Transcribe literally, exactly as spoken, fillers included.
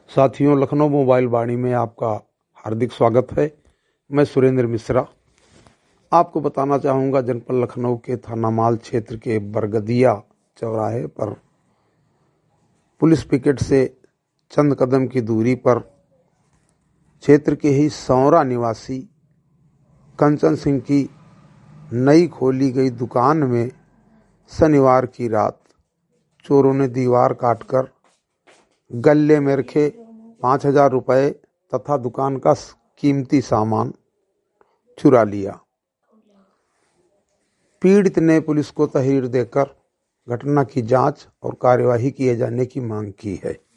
साथियों, लखनऊ मोबाइल वाणी में आपका हार्दिक स्वागत है। मैं सुरेंद्र मिश्रा आपको बताना चाहूँगा, जनपद लखनऊ के थाना माल क्षेत्र के बरगदिया चौराहे पर पुलिस पिकेट से चंद कदम की दूरी पर क्षेत्र के ही सौरा निवासी कंचन सिंह की नई खोली गई दुकान में शनिवार की रात चोरों ने दीवार काटकर गले में रखे पाँच हजार रुपये तथा दुकान का कीमती सामान चुरा लिया। पीड़ित ने पुलिस को तहरीर देकर घटना की जांच और कार्यवाही किए जाने की मांग की है।